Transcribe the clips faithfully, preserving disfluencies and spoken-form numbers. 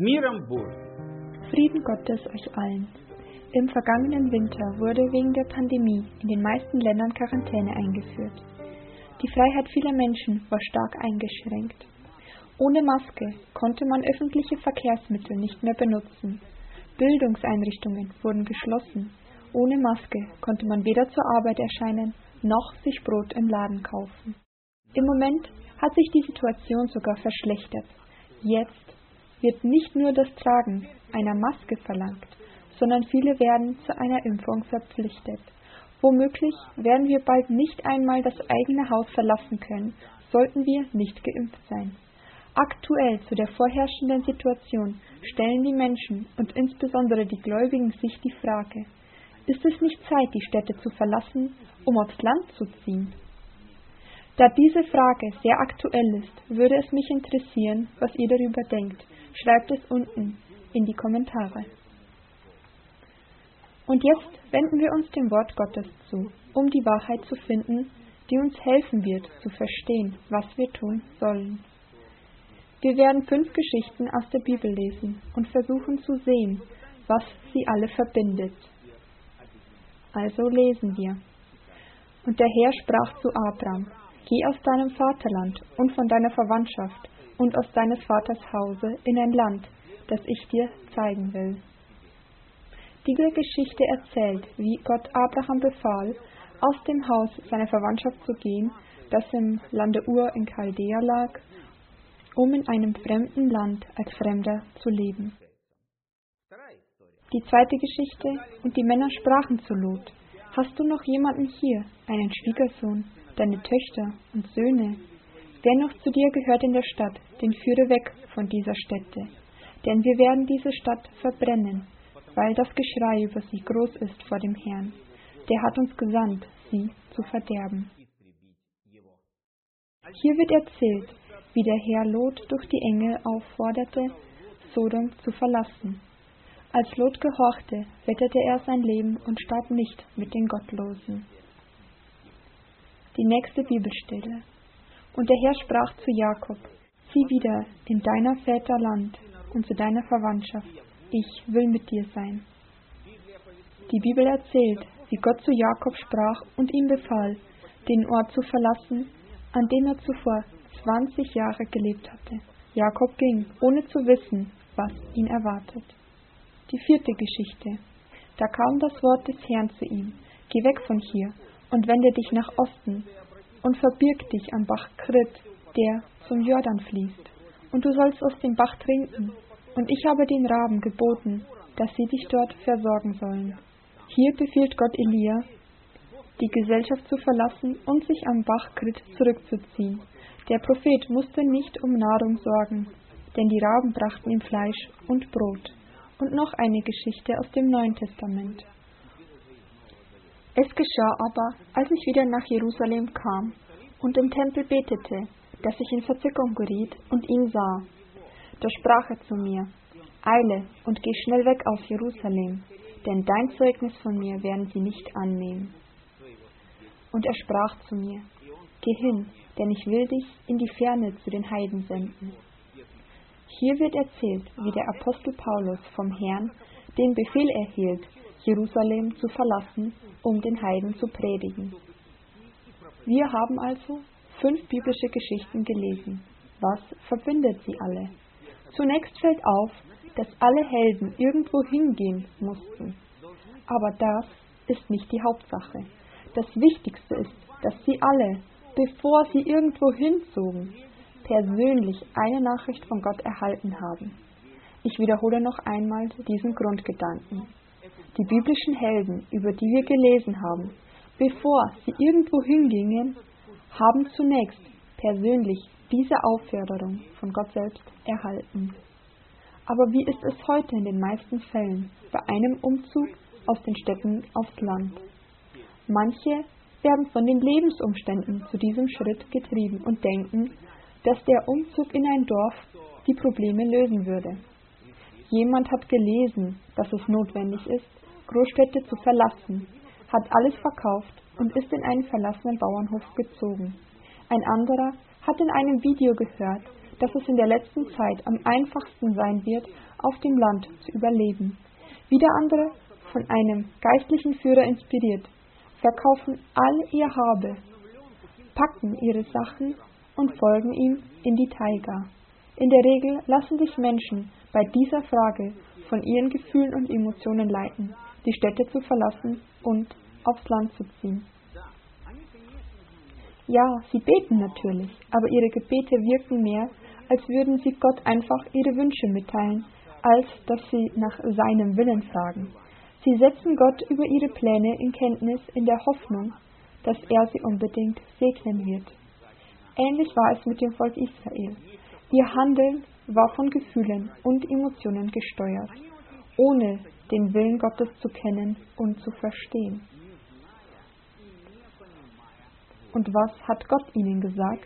миром Божьим. Frieden Gottes euch allen. Im vergangenen Winter wurde wegen der Pandemie in den meisten Ländern Quarantäne eingeführt. Die Freiheit vieler Menschen war stark eingeschränkt. Ohne Maske konnte man öffentliche Verkehrsmittel nicht mehr benutzen. Bildungseinrichtungen wurden geschlossen. Ohne Maske konnte man weder zur Arbeit erscheinen, noch sich Brot im Laden kaufen. Im Moment hat sich die Situation sogar verschlechtert. Jetzt wird nicht nur das Tragen einer Maske verlangt, sondern viele werden zu einer Impfung verpflichtet. Womöglich werden wir bald nicht einmal das eigene Haus verlassen können, sollten wir nicht geimpft sein. Aktuell zu der vorherrschenden Situation stellen die Menschen und insbesondere die Gläubigen sich die Frage: Ist es nicht Zeit, die Städte zu verlassen, um aufs Land zu ziehen? Da diese Frage sehr aktuell ist, würde es mich interessieren, was ihr darüber denkt. Schreibt es unten in die Kommentare. Und jetzt wenden wir uns dem Wort Gottes zu, um die Wahrheit zu finden, die uns helfen wird, zu verstehen, was wir tun sollen. Wir werden fünf Geschichten aus der Bibel lesen und versuchen zu sehen, was sie alle verbindet. Also lesen wir. Und der Herr sprach zu Abram: Geh aus deinem Vaterland und von deiner Verwandtschaft und aus deines Vaters Hause in ein Land, das ich dir zeigen will. Diese Geschichte erzählt, wie Gott Abraham befahl, aus dem Haus seiner Verwandtschaft zu gehen, das im Lande Ur in Chaldea lag, um in einem fremden Land als Fremder zu leben. Die zweite Geschichte: Und die Männer sprachen zu Lot: Hast du noch jemanden hier, einen Schwiegersohn, deine Töchter und Söhne? Wer noch zu dir gehört in der Stadt, den führe weg von dieser Stätte. Denn wir werden diese Stadt verbrennen, weil das Geschrei über sie groß ist vor dem Herrn. Der hat uns gesandt, sie zu verderben. Hier wird erzählt, wie der Herr Lot durch die Engel aufforderte, Sodom zu verlassen. Als Lot gehorchte, rettete er sein Leben und starb nicht mit den Gottlosen. Die nächste Bibelstelle. Und der Herr sprach zu Jakob: Zieh wieder in deiner Väter Land und zu deiner Verwandtschaft. Ich will mit dir sein. Die Bibel erzählt, wie Gott zu Jakob sprach und ihm befahl, den Ort zu verlassen, an dem er zuvor zwanzig Jahre gelebt hatte. Jakob ging, ohne zu wissen, was ihn erwartet. Die vierte Geschichte. Da kam das Wort des Herrn zu ihm: Geh weg von hier und wende dich nach Osten und verbirg dich am Bach Krit, der zum Jordan fließt. Und du sollst aus dem Bach trinken. Und ich habe den Raben geboten, dass sie dich dort versorgen sollen. Hier befiehlt Gott Elia, die Gesellschaft zu verlassen und sich am Bach Krit zurückzuziehen. Der Prophet musste nicht um Nahrung sorgen, denn die Raben brachten ihm Fleisch und Brot. Und noch eine Geschichte aus dem Neuen Testament. Es geschah aber, als ich wieder nach Jerusalem kam und im Tempel betete, dass ich in Verzückung geriet und ihn sah. Da sprach er zu mir: Eile und geh schnell weg aus Jerusalem, denn dein Zeugnis von mir werden sie nicht annehmen. Und er sprach zu mir: Geh hin, denn ich will dich in die Ferne zu den Heiden senden. Hier wird erzählt, wie der Apostel Paulus vom Herrn den Befehl erhielt, Jerusalem zu verlassen, um den Heiden zu predigen. Wir haben also fünf biblische Geschichten gelesen. Was verbindet sie alle? Zunächst fällt auf, dass alle Helden irgendwo hingehen mussten. Aber das ist nicht die Hauptsache. Das Wichtigste ist, dass sie alle, bevor sie irgendwo hinzogen, persönlich eine Nachricht von Gott erhalten haben. Ich wiederhole noch einmal diesen Grundgedanken. Die biblischen Helden, über die wir gelesen haben, bevor sie irgendwo hingingen, haben zunächst persönlich diese Aufforderung von Gott selbst erhalten. Aber wie ist es heute in den meisten Fällen bei einem Umzug aus den Städten aufs Land? Manche werden von den Lebensumständen zu diesem Schritt getrieben und denken, dass der Umzug in ein Dorf die Probleme lösen würde. Jemand hat gelesen, dass es notwendig ist, Großstädte zu verlassen, hat alles verkauft und ist in einen verlassenen Bauernhof gezogen. Ein anderer hat in einem Video gehört, dass es in der letzten Zeit am einfachsten sein wird, auf dem Land zu überleben. Wieder andere, von einem geistlichen Führer inspiriert, verkaufen all ihr Habe, packen ihre Sachen und folgen ihm in die Taiga. In der Regel lassen sich Menschen bei dieser Frage von ihren Gefühlen und Emotionen leiten, die Städte zu verlassen und aufs Land zu ziehen. Ja, sie beten natürlich, aber ihre Gebete wirken mehr, als würden sie Gott einfach ihre Wünsche mitteilen, als dass sie nach seinem Willen fragen. Sie setzen Gott über ihre Pläne in Kenntnis in der Hoffnung, dass er sie unbedingt segnen wird. Ähnlich war es mit dem Volk Israel. Ihr Handeln war von Gefühlen und Emotionen gesteuert, ohne den Willen Gottes zu kennen und zu verstehen. Und was hat Gott ihnen gesagt?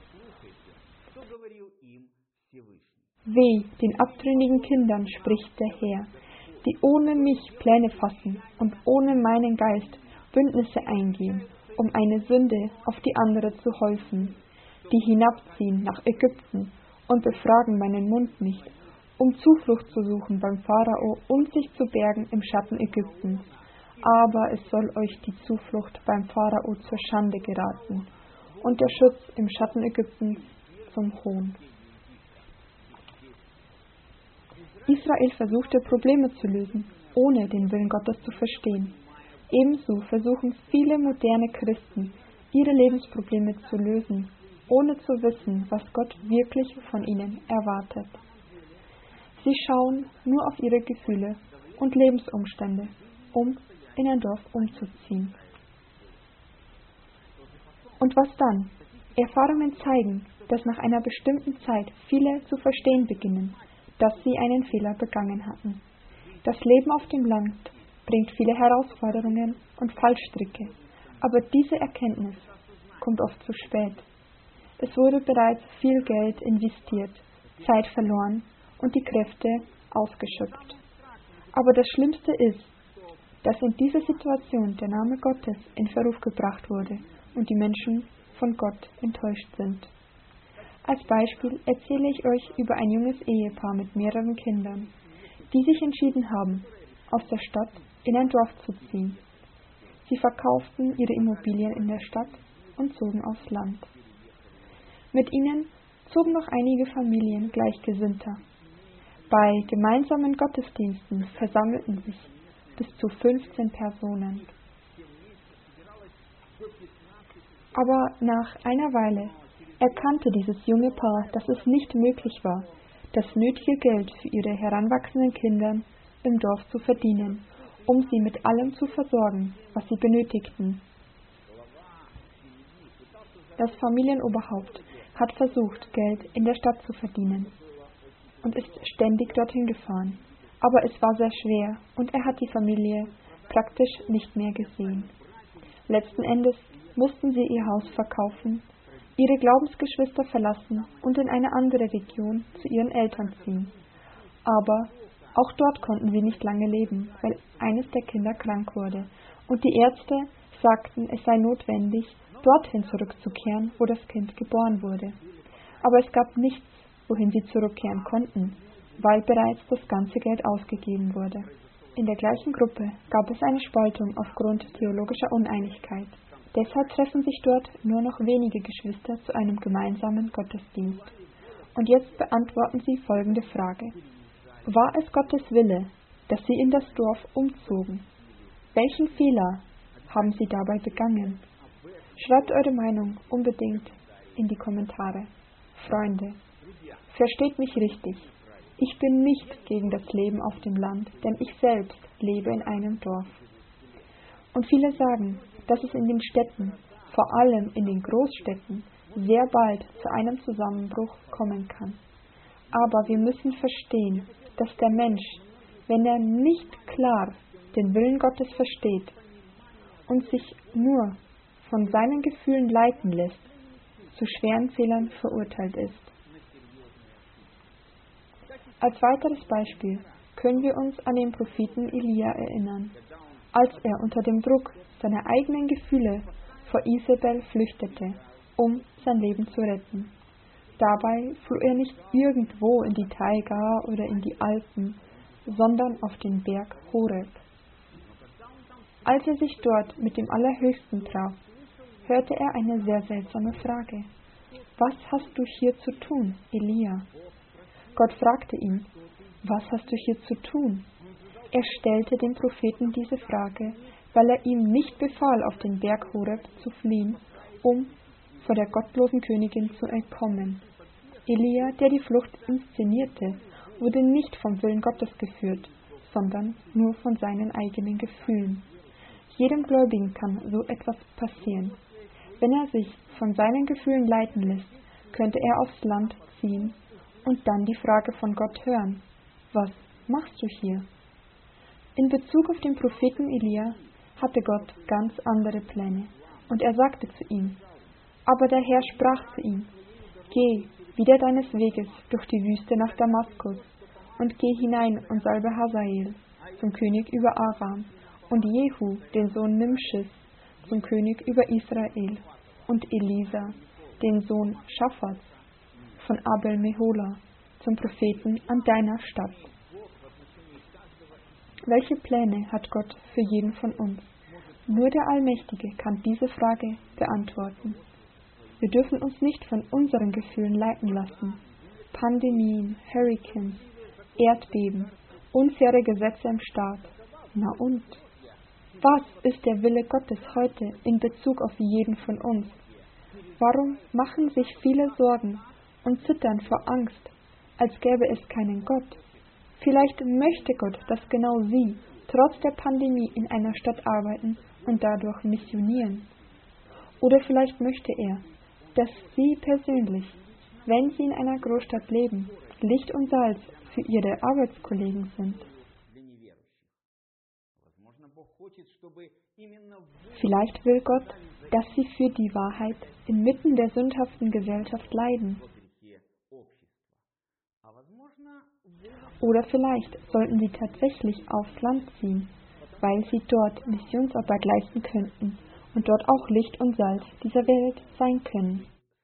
Weh den abtrünnigen Kindern, spricht der Herr, die ohne mich Pläne fassen und ohne meinen Geist Bündnisse eingehen, um eine Sünde auf die andere zu häufen, die hinabziehen nach Ägypten und befragen meinen Mund nicht, um Zuflucht zu suchen beim Pharao und sich zu bergen im Schatten Ägyptens. Aber es soll euch die Zuflucht beim Pharao zur Schande geraten und der Schutz im Schatten Ägyptens zum Hohn. Israel versuchte Probleme zu lösen, ohne den Willen Gottes zu verstehen. Ebenso versuchen viele moderne Christen, ihre Lebensprobleme zu lösen, ohne zu wissen, was Gott wirklich von ihnen erwartet. Sie schauen nur auf ihre Gefühle und Lebensumstände, um in ein Dorf umzuziehen. Und was dann? Erfahrungen zeigen, dass nach einer bestimmten Zeit viele zu verstehen beginnen, dass sie einen Fehler begangen hatten. Das Leben auf dem Land bringt viele Herausforderungen und Fallstricke, aber diese Erkenntnis kommt oft zu spät. Es wurde bereits viel Geld investiert, Zeit verloren und die Kräfte ausgeschöpft. Aber das Schlimmste ist, dass in dieser Situation der Name Gottes in Verruf gebracht wurde und die Menschen von Gott enttäuscht sind. Als Beispiel erzähle ich euch über ein junges Ehepaar mit mehreren Kindern, die sich entschieden haben, aus der Stadt in ein Dorf zu ziehen. Sie verkauften ihre Immobilien in der Stadt und zogen aufs Land. Mit ihnen zogen noch einige Familien Gleichgesinnter. Bei gemeinsamen Gottesdiensten versammelten sich bis zu fünfzehn Personen. Aber nach einer Weile erkannte dieses junge Paar, dass es nicht möglich war, das nötige Geld für ihre heranwachsenden Kinder im Dorf zu verdienen, um sie mit allem zu versorgen, was sie benötigten. Das Familienoberhaupt hat versucht, Geld in der Stadt zu verdienen und ist ständig dorthin gefahren. Aber es war sehr schwer und er hat die Familie praktisch nicht mehr gesehen. Letzten Endes mussten sie ihr Haus verkaufen, ihre Glaubensgeschwister verlassen und in eine andere Region zu ihren Eltern ziehen. Aber auch dort konnten sie nicht lange leben, weil eines der Kinder krank wurde und die Ärzte sagten, es sei notwendig, dorthin zurückzukehren, wo das Kind geboren wurde. Aber es gab nichts, wohin sie zurückkehren konnten, weil bereits das ganze Geld ausgegeben wurde. In der gleichen Gruppe gab es eine Spaltung aufgrund theologischer Uneinigkeit. Deshalb treffen sich dort nur noch wenige Geschwister zu einem gemeinsamen Gottesdienst. Und jetzt beantworten sie folgende Frage. War es Gottes Wille, dass sie in das Dorf umzogen? Welchen Fehler haben sie dabei begangen? Schreibt eure Meinung unbedingt in die Kommentare. Freunde, versteht mich richtig. Ich bin nicht gegen das Leben auf dem Land, denn ich selbst lebe in einem Dorf. Und viele sagen, dass es in den Städten, vor allem in den Großstädten, sehr bald zu einem Zusammenbruch kommen kann. Aber wir müssen verstehen, dass der Mensch, wenn er nicht klar den Willen Gottes versteht und sich nur von seinen Gefühlen leiten lässt, zu schweren Fehlern verurteilt ist. Als weiteres Beispiel können wir uns an den Propheten Elia erinnern, als er unter dem Druck seiner eigenen Gefühle vor Isabel flüchtete, um sein Leben zu retten. Dabei floh er nicht irgendwo in die Taiga oder in die Alpen, sondern auf den Berg Horeb. Als er sich dort mit dem Allerhöchsten traf, hörte er eine sehr seltsame Frage. Was hast du hier zu tun, Elia? Gott fragte ihn, was hast du hier zu tun? Er stellte dem Propheten diese Frage, weil er ihm nicht befahl, auf den Berg Horeb zu fliehen, um vor der gottlosen Königin zu entkommen. Elia, der die Flucht inszenierte, wurde nicht vom Willen Gottes geführt, sondern nur von seinen eigenen Gefühlen. Jedem Gläubigen kann so etwas passieren. Wenn er sich von seinen Gefühlen leiten lässt, könnte er aufs Land ziehen und dann die Frage von Gott hören: Was machst du hier? In Bezug auf den Propheten Elia hatte Gott ganz andere Pläne, und er sagte zu ihm: Aber der Herr sprach zu ihm: Geh wieder deines Weges durch die Wüste nach Damaskus und geh hinein und salbe Hazael zum König über Aram und Jehu, den Sohn Nimschis, zum König über Israel und Elisa, den Sohn Schaphats, von Abel Mehola, zum Propheten an deiner Stadt. Welche Pläne hat Gott für jeden von uns? Nur der Allmächtige kann diese Frage beantworten. Wir dürfen uns nicht von unseren Gefühlen leiten lassen. Pandemien, Hurricanes, Erdbeben, unfaire Gesetze im Staat. Na und? Was ist der Wille Gottes heute in Bezug auf jeden von uns? Warum machen sich viele Sorgen und zittern vor Angst, als gäbe es keinen Gott? Vielleicht möchte Gott, dass genau Sie trotz der Pandemie in einer Stadt arbeiten und dadurch missionieren. Oder vielleicht möchte er, dass Sie persönlich, wenn Sie in einer Großstadt leben, Licht und Salz für Ihre Arbeitskollegen sind. Vielleicht will Gott, dass Sie für die Wahrheit inmitten der sündhaften Gesellschaft leiden. Oder vielleicht sollten Sie tatsächlich aufs Land ziehen, weil Sie dort Missionsarbeit leisten könnten und dort auch Licht und Salz dieser Welt sein können.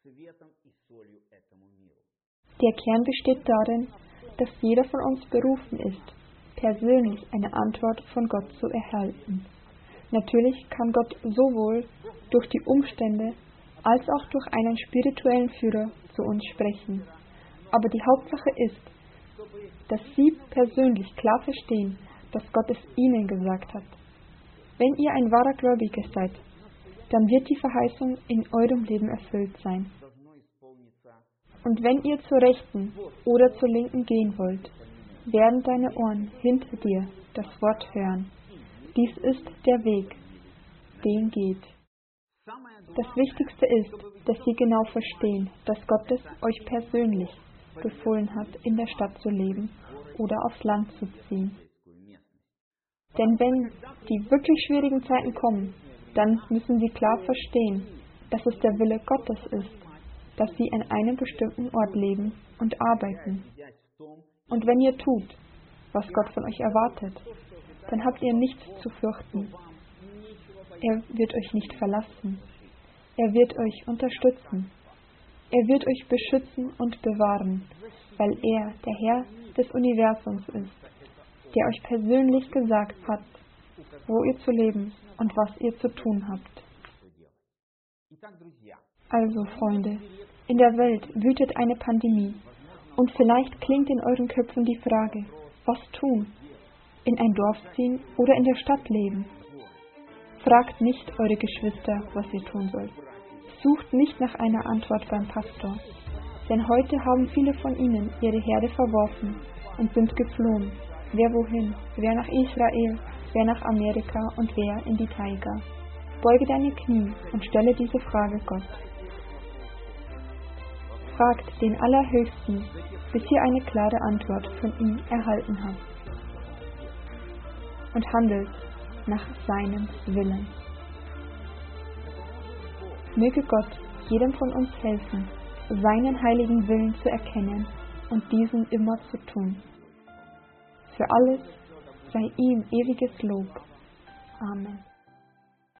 Der Kern besteht darin, dass jeder von uns berufen ist, persönlich eine Antwort von Gott zu erhalten. Natürlich kann Gott sowohl durch die Umstände als auch durch einen spirituellen Führer zu uns sprechen. Aber die Hauptsache ist, dass Sie persönlich klar verstehen, dass Gott es Ihnen gesagt hat. Wenn ihr ein wahrer Gläubiger seid, dann wird die Verheißung in eurem Leben erfüllt sein. Und wenn ihr zur Rechten oder zur Linken gehen wollt, werden deine Ohren hinter dir das Wort hören. Dies ist der Weg, den geht. Das Wichtigste ist, dass Sie genau verstehen, dass Gott es euch persönlich befohlen hat, in der Stadt zu leben oder aufs Land zu ziehen. Denn wenn die wirklich schwierigen Zeiten kommen, dann müssen Sie klar verstehen, dass es der Wille Gottes ist, dass Sie an einem bestimmten Ort leben und arbeiten. Und wenn ihr tut, was Gott von euch erwartet, dann habt ihr nichts zu fürchten. Er wird euch nicht verlassen. Er wird euch unterstützen. Er wird euch beschützen und bewahren, weil er der Herr des Universums ist, der euch persönlich gesagt hat, wo ihr zu leben und was ihr zu tun habt. Also, Freunde, in der Welt wütet eine Pandemie und vielleicht klingt in euren Köpfen die Frage, was tun? In ein Dorf ziehen oder in der Stadt leben? Fragt nicht eure Geschwister, was ihr tun sollt. Sucht nicht nach einer Antwort beim Pastor, denn heute haben viele von ihnen ihre Herde verworfen und sind geflohen. Wer wohin? Wer nach Israel, wer nach Amerika und wer in die Taiga. Beuge deine Knie und stelle diese Frage Gott. Fragt den Allerhöchsten, bis ihr eine klare Antwort von ihm erhalten habt. Und handelt nach seinem Willen. Möge Gott jedem von uns helfen, seinen heiligen Willen zu erkennen und diesen immer zu tun. Für alles sei ihm ewiges Lob. Amen.